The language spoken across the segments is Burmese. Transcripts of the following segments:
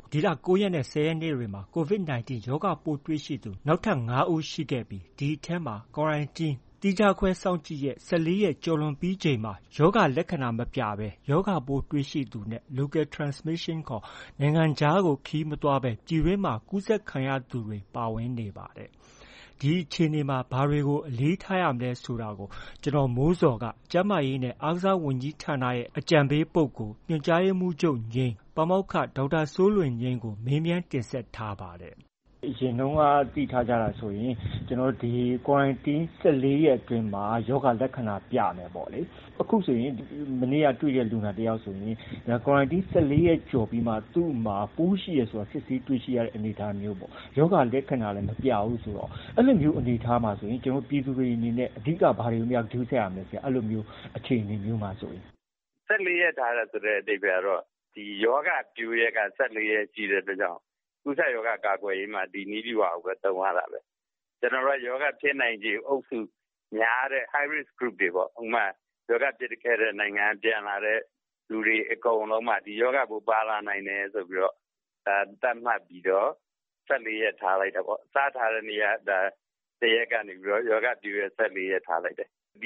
ဒီလ 9 ရက်နဲ့ 10 ရက်နေ့တွေမှာ COVID-19 ရောဂါပိုးတွေ့ရှိသူ နောက်ထပ် ၅ ဦးရှိခဲ့ပြီး ဒီအထဲမှာ Quarantine သီးခြားခွဲစောင့်ကြည့်ရက် ၁၄ ရက်ကျော်လွန်ပြီးချိန်မှာ ရောဂါလက္ခဏာမပြဘဲ ရောဂါပိုးတွေ့ရှိသူနဲ့ Local Transmission ခေါ် နိုင်ငံခြားကို ခရီးမသွားဘဲ ပြည်တွင်းမှာ ကူးစက်ခံရသူတွေ ပါဝင်နေပါတယ်။ ဒီအခြေအနေမှာ ဘာတွေကို အလေးထားရမလဲဆိုတာကို ကိုမိုးဇော်က ကျန်းမာရေးနဲ့ အားကစားဝန်ကြီးဌာနရဲ့ အကြံပေးပုဂ္ဂိုလ် ညွှန်ကြားရေးမှူးချုပ် ပါမောက္ခ ဒေါက်တာစိုးလွင်ငြိမ်းကို မေးမြန်းတင်ဆက်ထားပါတယ်။အရင်တုန်းက သိထားကြတာဆိုရင် ဒီ Quarantine ၁၄ ရက်အတွင်းမှာ ရောဂါလက္ခဏာပြမယ်ပေါ့လေ။ အခုဆိုရင် မနေ့ကတွေ့တဲ့ လူနာတစ်ယောက်ဆိုရင် Quarantine ၁၄ ရက်ကျော်ပြီးမှ သူ့မှာ ပိုးရှိတယ်ဆိုတာ စစ်ဆေးတွေ့ရှိရတဲ့အနေအထားမျိုးပေါ့။ ရောဂါလက္ခဏာလည်း မပြဘူးဆိုတော့ အဲလိုမျိုးအနေအထားမှာဆိုရင် ပြည်သူတွေအနေနဲ့ အဓိက ဘာတွေကိုများ ဂရုစိုက်ရမလဲဆရာ။ အဲလိုမျိုးအခြေအနေမျိုးမှာဆိုရင်။ 14 ရက်ထားတယ်ဆိုတဲ့အဓိပ္ပာယ်ကတော့ ဒီရောဂါပျိုးရက်က 14 ရက်ရှိတဲ့အတွက်ကြောင့် ကူးစက်ရောဂါကာကွယ်ရေးမှာ ဒီနည်းဗျူဟာကိုပဲ သုံးရတာပဲ။ ကျွန်တော်တို့က ရောဂါဖြစ်နိုင်ခြေအုပ်စုများတဲ့ High Risk Group တွေပေါ့။ ဥပမာ ရောဂါဖြစ်ခဲ့တဲ့နိုင်ငံက ပြန်လာတဲ့လူတွေအကုန်လုံးမှာ ဒီရောဂါပိုးပါလာနိုင်တယ်ဆိုပြီးတော့ သတ်မှတ်ပြီးတော့ 14 ရက်ထားလိုက်တာပေါ့။ စထားတဲ့နေ့က 1 ရက်ကနေပြီးတော့ ရောဂါပျိုးရက် 14 ရက်ထားလိုက်တယ်။ ဒီ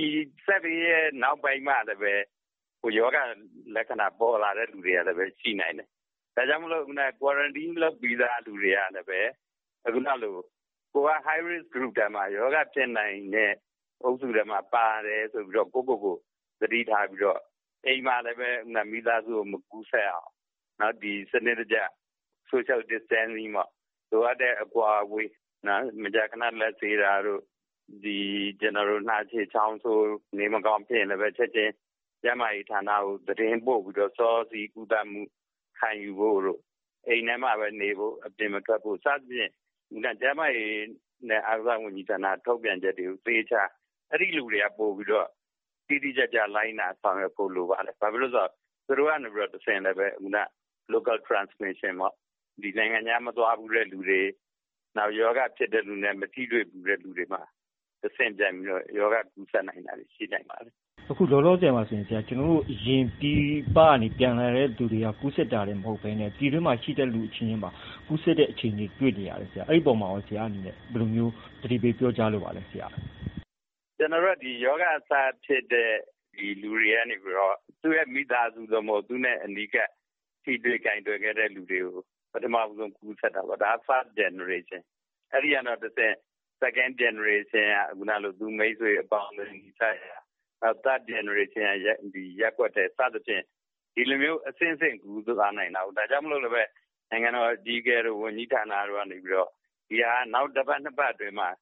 14 ရက်နောက်ပိုင်းမှလည်းပဲ ရောဂါလက္ခဏာပေါ်လာတဲ့လူတွေကလည်း ရှိနိုင်တယ်။ ဒါကြောင့်မို့လို့ Quarantine လုပ်ပြီးသားလူတွေကလည်းပဲ ခုနလို ကိုယ်က High Risk Group ထဲမှာ ရောဂါဖြစ်နိုင်တဲ့အုပ်စုထဲမှာပါတယ်ဆိုပြီးတော့ ကိုယ့်ကိုယ်ကိုသတိထားပြီးတော့ အိမ်မှာလည်းပဲ မိသားစုကို မကူးစက်အောင် စနစ်တကျ Social Distancing ပေါ့။ လိုအပ်တဲ့အကွာအဝေး မကြာခဏလက်ဆေးတာတို့ နှာချေချောင်းဆိုးနေမကောင်းဖြစ်ရင်လည်း ချက်ချင်း ကျန်းမာရေးဌာနကို သတင်းပို့ပြီးတော့ စောစီးကုသမှုခံယူဖို့တို့ အိမ်ထဲမှာပဲနေဖို့ အပြင်မထွက်ဖို့ စသဖြင့် ကျန်းမာရေးနဲ့ အားကစားဝန်ကြီးဌာနထုတ်ပြန်ချက်တွေကို သေချာ အဲဒီလူတွေကပိုပြီးတော့ တိတိကျကျလိုက်နာဆောင်ရွက်ဖို့လိုပါတယ်။ ဘာဖြစ်လို့လဲဆိုတော့ သူတို့ကနေတဆင့်လည်းပဲ Local Transmission ပေါ့။ ဒီနိုင်ငံခြားမသွားဖူးတဲ့လူတွေ နောက်ရောဂါဖြစ်တဲ့လူနဲ့ မထိတွေ့ဖူးတဲ့လူတွေမှာတဆင့်ပြန်ပြီးတော့ ရောဂါကူးစက်နိုင်တာတွေရှိနိုင်ပါတယ်။ အခုလောလောဆယ်မှာဆိုရင် ကျွန်တော်တို့ အရင်ပြည်ပကနေပြန်လာတဲ့သူတွေက ကူးစက်တာတင်မဟုတ်ဘဲနဲ့ ပြည်တွင်းမှာရှိတဲ့လူအချင်းချင်းမှာ ကူးစက်တဲ့အခြေအနေတွေ့နေရတယ်ဆရာ။ အဲဒီအပေါ်မှာရော ဆရာအနေနဲ့ ဘယ်လိုမျိုးသတိပေးပြောကြားလိုပါလဲဆရာ။ ကျွန်တော်တို့က ဒီရောဂါစဖြစ်တဲ့လူတွေကနေပြီးတော့ သူ့ရဲ့မိသားစု သို့မဟုတ် သူနဲ့အနီးကပ်ထိတွေ့ကိုင်တွယ်ခဲ့တဲ့လူတွေကို ပထမဆုံးကူးစက်တာပေါ့။ ဒါက First Generation ။ အဲဒီကနေတဆင့် Second Generation က သူ့မိတ်ဆွေအပေါင်းအသင်း နီးစပ်ရာ။ Third Generation က ရပ်ကွက်ထဲ စသဖြင့် ဒီလိုမျိုးအဆင့်ဆင့်ကူးသွားနိုင်တာကိုး။ ဒါကြောင့်မို့လို့လည်း နိုင်ငံတော်အကြီးအကဲတို့ ဝန်ကြီးဌာနတို့ကနေပြီးတော့ ဒီဟာက နောက်တစ်ပတ် နှစ်ပတ်အတွင်းမှာ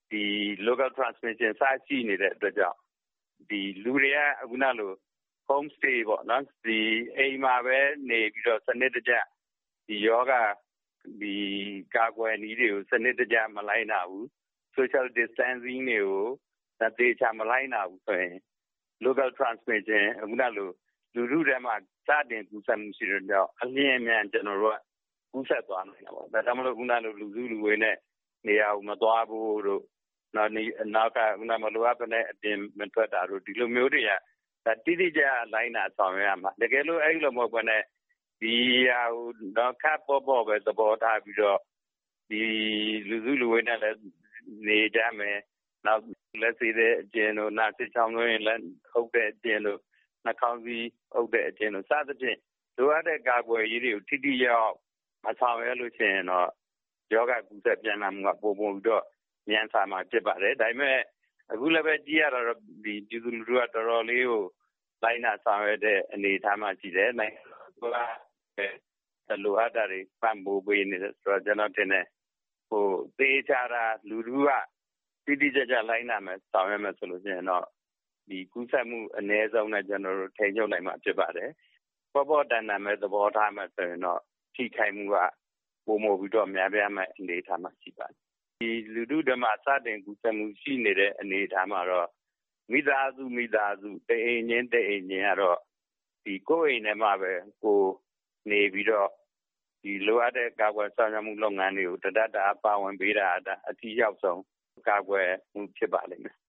Local Transmission စရှိနေတဲ့အတွက်ကြောင့် လူတွေက Home Stay ပေါ့နော်။ အိမ်မှာပဲနေပြီးတော့ စနစ်တကျ ရောဂါကာကွယ်နည်းတွေကို စနစ်တကျမလိုက်နာဘူး။ Social Distancing တွေကို သေချာမလိုက်နာဘူးဆိုရင် Local Transmission လူထုထဲမှာ စတင်ကူးစက်မှုရှိတဲ့အတွက်ကြောင့် အလျင်အမြန်ကူးစက်သွားနိုင်တာပေါ့။ ဒါကြောင့်မို့လို့ လူစုလူဝေးနဲ့နေရာကိုမသွားဖို့တို့ နောက်က မလိုအပ်ဘဲနဲ့အပြင်မထွက်တာတို့ ဒီလိုမျိုးတွေက တိတိကျကျလိုက်နာဆောင်ရွက်ရမှာ။ တကယ်လို့အဲဒီလိုမဟုတ်ဘဲနဲ့ ဒီဟာကို ခပ်ပေါ့ပေါ့ပဲသဘောထားပြီးတော့ လူစုလူဝေးနဲ့လည်းနေကြမယ်။ နောက်လက်ဆေးတဲ့အကျင့်တို့ နှာစေးချောင်းဆိုးရင်လက်အုပ်တဲ့အကျင့်တို့ နှာခေါင်းစည်းအုပ်တဲ့အကျင့်တို့ စသဖြင့် လိုအပ်တဲ့ကာကွယ်ရေးတွေကို ထိထိရောက်ရောက်မဆောင်ရွက်လို့ရှိရင်တော့ ရောဂါကူးစက်ပြန့်နှံ့မှုက ပိုမိုပြီးတော့မြန်ဆန်မှာဖြစ်ပါတယ်။ ဒါပေမဲ့ အခုလည်းပဲကြည့်ရတာတော့ ပြည်သူလူထုက တော်တော်လေးကိုလိုက်နာဆောင်ရွက်တဲ့အနေအထားမှာရှိတယ်။ နိုင်ငံတော်အစိုးရကလည်း လိုအပ်တာတွေပံ့ပိုးပေးနေတယ်ဆိုတော့ ကျွန်တော်ထင်တယ် သေချာတာလူထုက တိတိကျကျလိုက်နာမယ်ဆောင်ရွက်မယ်ဆိုလို့ရှိရင်တော့ ကူးစက်မှုအနည်းဆုံးနဲ့ထိန်းချုပ်နိုင်မှာဖြစ်ပါတယ်။ ပေါ့ပေါ့တန်တန်ပဲသဘောထားမယ်ဆိုရင်တော့ ထိခိုက်မှုက ပိုမိုပြီးတော့များပြားမယ့်အနေအထားမှာရှိပါတယ်။ လူထုထဲမှာစတင်ကူးစက်မှုရှိနေတဲ့အနေအထားမှာတော့ မိသားစုတအိမ်ချင်းကတော့ ကိုယ့်အိမ်ထဲမှာပဲနေပြီးတော့ လိုအပ်တဲ့ကာကွယ်စောင့်ရှောက်မှုလုပ်ငန်းတွေကို တတပ်တအားပါဝင်ပေးတာ အထိရောက်ဆုံးကာကွယ်မှုဖြစ်ပါလိမ့်မယ်